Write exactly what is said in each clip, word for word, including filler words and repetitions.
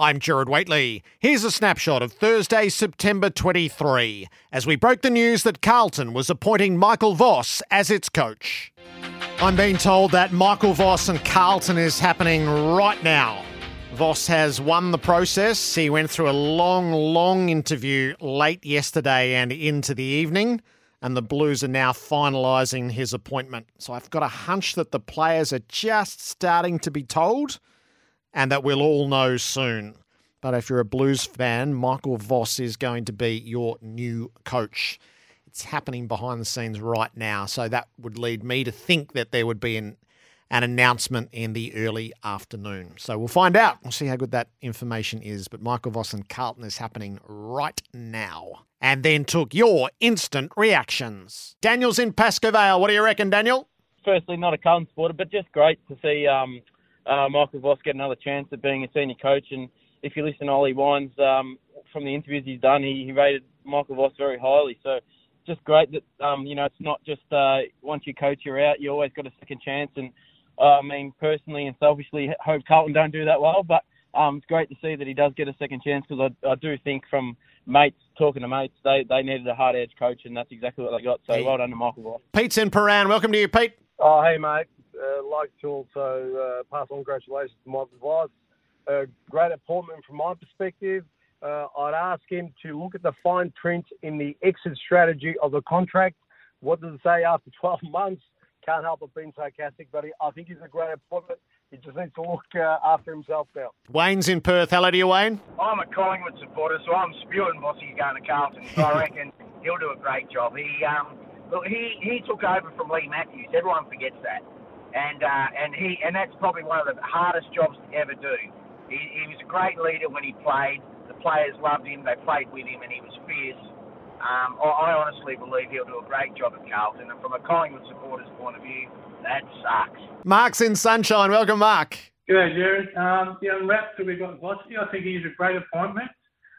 I'm Gerard Whateley. Here's a snapshot of Thursday, September twenty-third, as we broke the news that Carlton was appointing Michael Voss as its coach. I'm being told that Michael Voss and Carlton is happening right now. Voss has won the process. He went through a long, long interview late yesterday and into the evening, and the Blues are now finalising his appointment. So I've got a hunch that the players are just starting to be told, and that we'll all know soon. But if you're a Blues fan, Michael Voss is going to be your new coach. It's happening behind the scenes right now, so that would lead me to think that there would be an, an announcement in the early afternoon. So we'll find out. We'll see how good that information is. But Michael Voss and Carlton is happening right now. And then took your instant reactions. Daniel's in Pascoe Vale. What do you reckon, Daniel? Firstly, not a Carlton supporter, but just great to see um, uh, Michael Voss get another chance at being a senior coach. And if you listen to Ollie Wines, um, from the interviews he's done, he, he rated Michael Voss very highly. So just great that, um, you know, it's not just uh, once you coach, you're out. You always got a second chance. And, uh, I mean, personally and selfishly, hope Carlton don't do that well. But um, it's great to see that he does get a second chance, because I, I do think from mates, talking to mates, they, they needed a hard-edge coach, and that's exactly what they got. So well done to Michael Voss. Pete's in Paran. Welcome to you, Pete. Oh, hey, mate. Uh, like to also uh, pass on congratulations to Michael Voss. A great appointment from my perspective. Uh, I'd ask him to look at the fine print in the exit strategy of the contract. What does it say after twelve months? Can't help but being sarcastic, but he, I think he's a great appointment. He just needs to look uh, after himself now. Wayne's in Perth. Hello to you, Wayne. I'm a Collingwood supporter, so I'm spewing Vossy going to Carlton. So I reckon he'll do a great job. He um, look, he, he took over from Lee Matthews. Everyone forgets that, and uh, and he and that's probably one of the hardest jobs to ever do. He, he was a great leader when he played. The players loved him. They played with him, and he was fierce. Um, I, I honestly believe he'll do a great job at Carlton. And from a Collingwood supporter's point of view, that sucks. Mark's in Sunshine. Welcome, Mark. Good, Jared. Um, yeah, on wraps that we've got Vossy, I think he's a great appointment.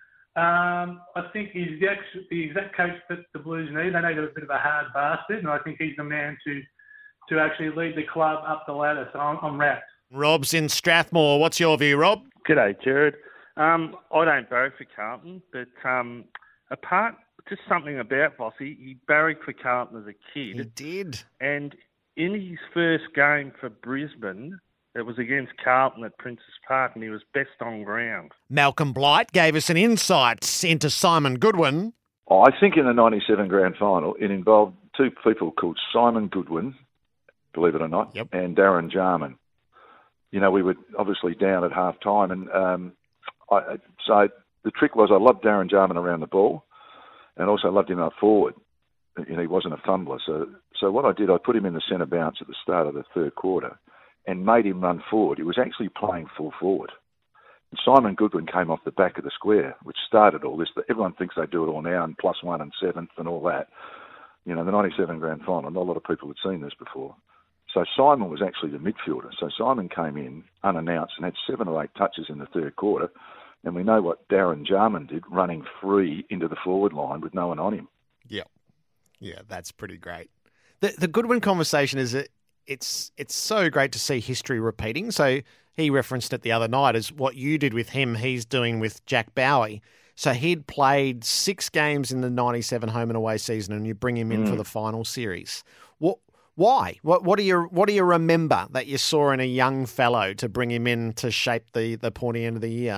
Um, I think he's the, ex- the exact coach that the Blues need. They need a bit of a hard bastard, and I think he's the man to to actually lead the club up the ladder. So I'm, I'm wrapped. Rob's in Strathmore. What's your view, Rob? G'day, Jared. Um, I don't barrack for Carlton, but um, apart, just something about Vossy, he barracked for Carlton as a kid. He did. And in his first game for Brisbane, it was against Carlton at Princes Park, and he was best on ground. Malcolm Blight gave us an insight into Simon Goodwin. I think in the ninety-seven grand final, it involved two people called Simon Goodwin, believe it or not, yep. and Darren Jarman. You know, we were obviously down at half time, and um, I, so the trick was I loved Darren Jarman around the ball, and also loved him up forward. You know, he wasn't a fumbler. So, so what I did, I put him in the centre bounce at the start of the third quarter and made him run forward. He was actually playing full forward. And Simon Goodwin came off the back of the square, which started all this. Everyone thinks they do it all now, and plus one and seventh and all that. You know, the ninety-seven grand final, not a lot of people had seen this before. So Simon was actually the midfielder. So Simon came in unannounced and had seven or eight touches in the third quarter. And we know what Darren Jarman did, running free into the forward line with no one on him. Yeah. Yeah, that's pretty great. The the Goodwin conversation is that it's it's so great to see history repeating. So he referenced it the other night as what you did with him, he's doing with Jack Bowie. So he'd played six games in the ninety-seven home and away season, and you bring him in mm. for the final series. What? Why? What? What do you What do you remember that you saw in a young fellow to bring him in to shape the the pointy end of the year?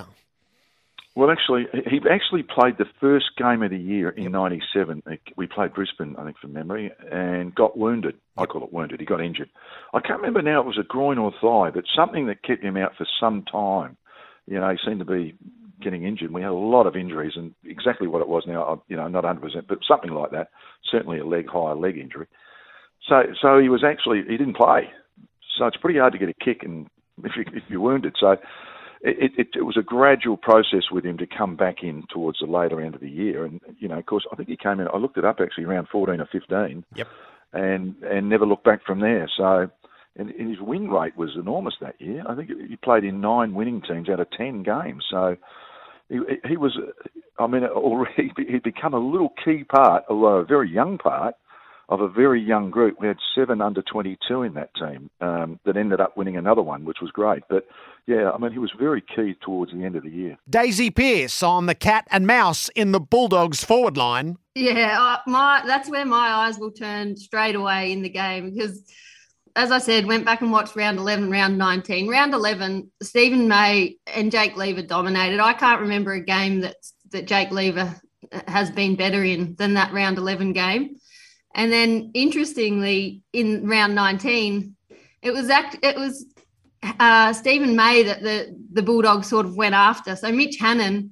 Well, actually, he actually played the first game of the year in ninety-seven. We played Brisbane, I think, from memory, and got wounded. I call it wounded. He got injured. I can't remember now if it was a groin or thigh, but something that kept him out for some time. You know, he seemed to be getting injured. We had a lot of injuries, and exactly what it was now, you know, not one hundred percent, but something like that. Certainly a leg, higher leg injury. So, so he was actually, he didn't play. So it's pretty hard to get a kick and if, you, if you're wounded. So it, it, it was a gradual process with him to come back in towards the later end of the year. And, you know, of course, I think he came in, I looked it up actually, around fourteen or fifteen. Yep. And, and never looked back from there. So, and, and his win rate was enormous that year. I think he played in nine winning teams out of ten games. So he, he was, I mean, already he'd become a little key part, although a very young part, of a very young group. We had seven under twenty-two in that team um, that ended up winning another one, which was great. But, yeah, I mean, he was very key towards the end of the year. Daisy Pearce on the cat and mouse in the Bulldogs forward line. Yeah, uh, my that's where my eyes will turn straight away in the game because, as I said, went back and watched round eleven, round nineteen. Round eleven, Stephen May and Jake Lever dominated. I can't remember a game that, that Jake Lever has been better in than that round eleven game. And then, interestingly, in round nineteen, it was act, it was uh, Stephen May that the, the Bulldogs sort of went after. So Mitch Hannon,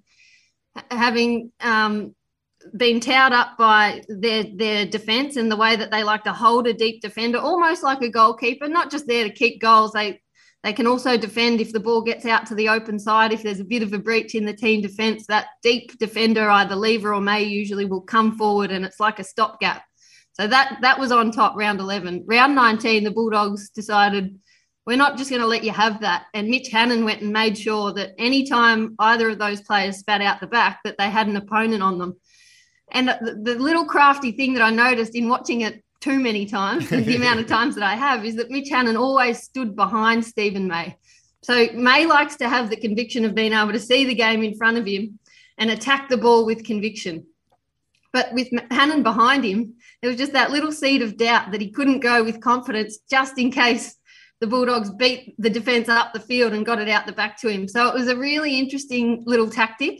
having um, been towed up by their their defence and the way that they like to hold a deep defender, almost like a goalkeeper, not just there to keep goals. They they can also defend if the ball gets out to the open side. If there's a bit of a breach in the team defence, that deep defender, either Lever or May, usually will come forward and it's like a stopgap. So that that was on top round eleven. Round nineteen, the Bulldogs decided we're not just going to let you have that. And Mitch Hannon went and made sure that any time either of those players spat out the back, that they had an opponent on them. And the, the little crafty thing that I noticed in watching it too many times, the amount of times that I have, is that Mitch Hannon always stood behind Stephen May. So May likes to have the conviction of being able to see the game in front of him and attack the ball with conviction. But with Hannon behind him, there was just that little seed of doubt that he couldn't go with confidence just in case the Bulldogs beat the defence up the field and got it out the back to him. So it was a really interesting little tactic.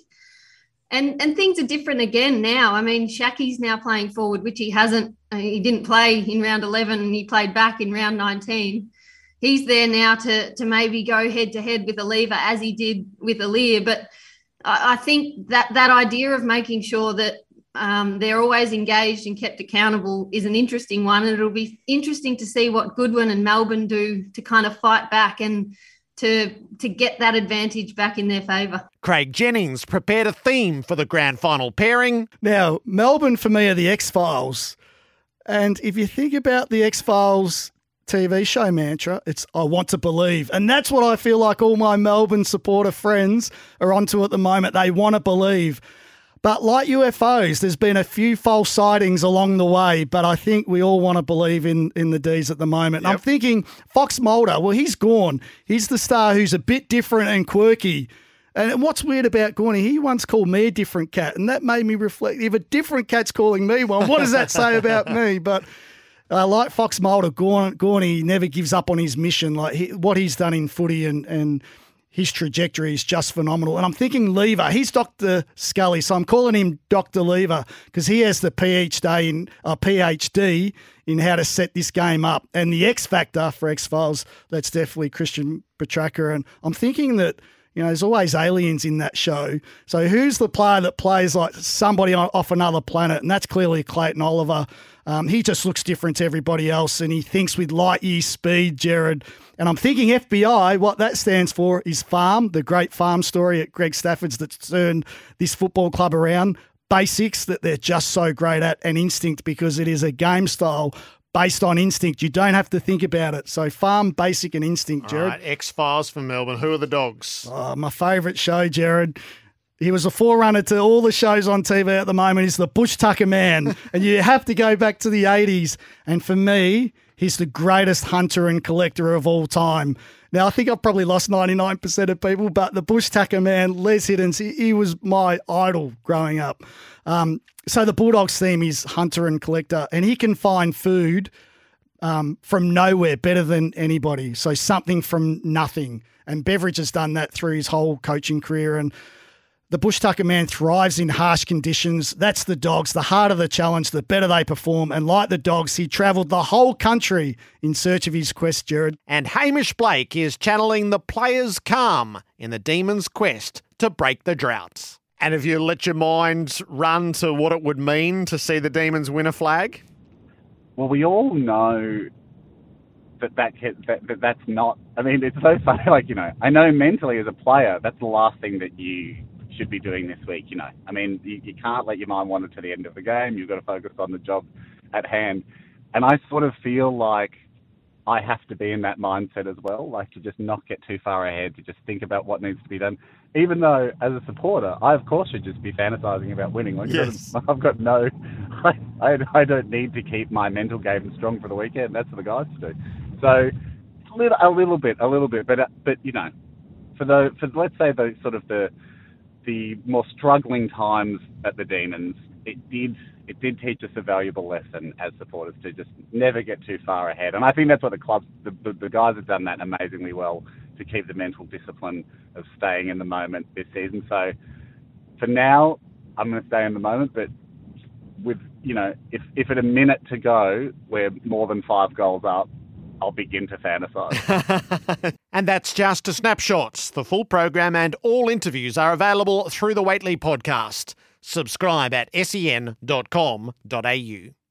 And and things are different again now. I mean, Shaki's now playing forward, which he hasn't. He didn't play in round eleven and he played back in round nineteen. He's there now to, to maybe go head-to-head with a Lever as he did with Aliir. But I, I think that that idea of making sure that Um, they're always engaged and kept accountable is an interesting one. And it'll be interesting to see what Goodwin and Melbourne do to kind of fight back and to to get that advantage back in their favour. Craig Jennings prepared a theme for the grand final pairing. Now, Melbourne for me are the X-Files. And if you think about the X-Files T V show mantra, it's I want to believe. And that's what I feel like all my Melbourne supporter friends are onto at the moment. They want to believe. But like U F Os, there's been a few false sightings along the way, but I think we all want to believe in, in the D's at the moment. Yep. I'm thinking Fox Mulder, well, he's gone. He's the star who's a bit different and quirky. And what's weird about Gorney, he once called me a different cat, and that made me reflect. If a different cat's calling me one, what does that say about me? But uh, like Fox Mulder, Gorney never gives up on his mission. Like he, what he's done in footy and and his trajectory is just phenomenal. And I'm thinking Lever, he's Doctor Scully, so I'm calling him Doctor Lever because he has the PhD in, uh, PhD in how to set this game up. And the X Factor for X-Files, that's definitely Christian Petracca. And I'm thinking that, you know, there's always aliens in that show. So who's the player that plays like somebody off another planet? And that's clearly Clayton Oliver. Um, he just looks different to everybody else, and he thinks with light year speed, Jared. And I'm thinking F B I, what that stands for is farm, the great farm story at Greg Stafford's that's turned this football club around. Basics that they're just so great at, and instinct, because it is a game style based on instinct. You don't have to think about it. So farm, basic and instinct, Jared. All right, X-Files for Melbourne. Who are the Dogs? Oh, my favourite show, Jared. He was a forerunner to all the shows on T V at the moment. He's the Bush Tucker Man. And you have to go back to the eighties. And for me, he's the greatest hunter and collector of all time. Now, I think I've probably lost ninety-nine percent of people, but the Bush Tucker Man, Les Hiddens, he, he was my idol growing up. Um, so the Bulldogs theme is hunter and collector, and he can find food um, from nowhere better than anybody. So something from nothing. And Beveridge has done that through his whole coaching career. And the Bush Tucker Man thrives in harsh conditions. That's the Dogs. The harder the challenge, the better they perform. And like the Dogs, he travelled the whole country in search of his quest, Jared. And Hamish Blake is channeling the players' calm in the Demons' quest to break the droughts. And have you let your mind run to what it would mean to see the Demons win a flag? Well, we all know that, that, that, that that's not... I mean, it's so funny. Like, you know, I know mentally as a player, that's the last thing that you should be doing this week, you know. I mean, you, you can't let your mind wander to the end of the game. You've got to focus on the job at hand. And I sort of feel like I have to be in that mindset as well, like to just not get too far ahead, to just think about what needs to be done. Even though, as a supporter, I, of course, should just be fantasizing about winning. Like, yes. I've got no I, I, I don't need to keep my mental game strong for the weekend. That's for the guys to do. So a little, a little bit, a little bit, but but you know, for the for let's say the sort of the the more struggling times at the Demons, it did it did teach us a valuable lesson as supporters to just never get too far ahead. And I think that's what the club, the, the, the guys have done that amazingly well to keep the mental discipline of staying in the moment this season. So for now, I'm going to stay in the moment, but with, you know, if, if at a minute to go, we're more than five goals up, I'll begin to fantasize. And that's just a snapshot. The full program and all interviews are available through the Waitley podcast. Subscribe at sen dot com dot a u.